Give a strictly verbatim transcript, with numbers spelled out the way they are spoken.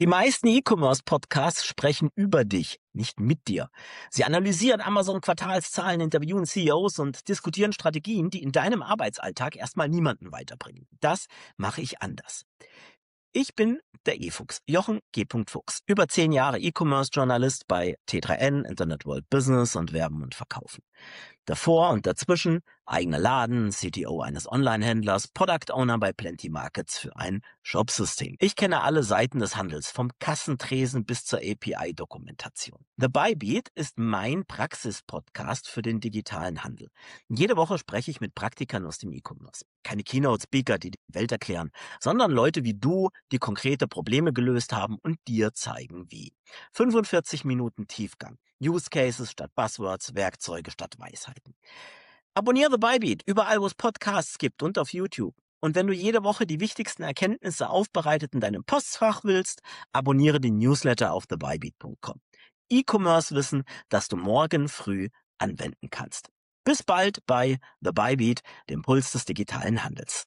Die meisten E-Commerce-Podcasts sprechen über dich, nicht mit dir. Sie analysieren Amazon-Quartalszahlen, interviewen C E Os und diskutieren Strategien, die in deinem Arbeitsalltag erstmal niemanden weiterbringen. Das mache ich anders. Ich bin der E-Fuchs, Jochen G. Fuchs. Über zehn Jahre E-Commerce-Journalist bei T drei N, Internet World Business und Werben und Verkaufen. Davor und dazwischen eigener Laden, C T O eines Online-Händlers, Product Owner bei Plenty Markets für ein Shopsystem. Ich kenne alle Seiten des Handels, vom Kassentresen bis zur A P I-Dokumentation. The Buybeat ist mein Praxis-Podcast für den digitalen Handel. Jede Woche spreche ich mit Praktikern aus dem E-Commerce. Keine Keynote-Speaker, die die Welt erklären, sondern Leute wie du, die konkrete Probleme gelöst haben und dir zeigen, wie. fünfundvierzig Minuten Tiefgang. Use Cases statt Buzzwords, Werkzeuge statt Weisheiten. Abonniere The Buybeat überall, wo es Podcasts gibt und auf YouTube. Und wenn du jede Woche die wichtigsten Erkenntnisse aufbereitet in deinem Postfach willst, abonniere den Newsletter auf the buybeat punkt com. E-Commerce-Wissen, das du morgen früh anwenden kannst. Bis bald bei The Buybeat, dem Puls des digitalen Handels.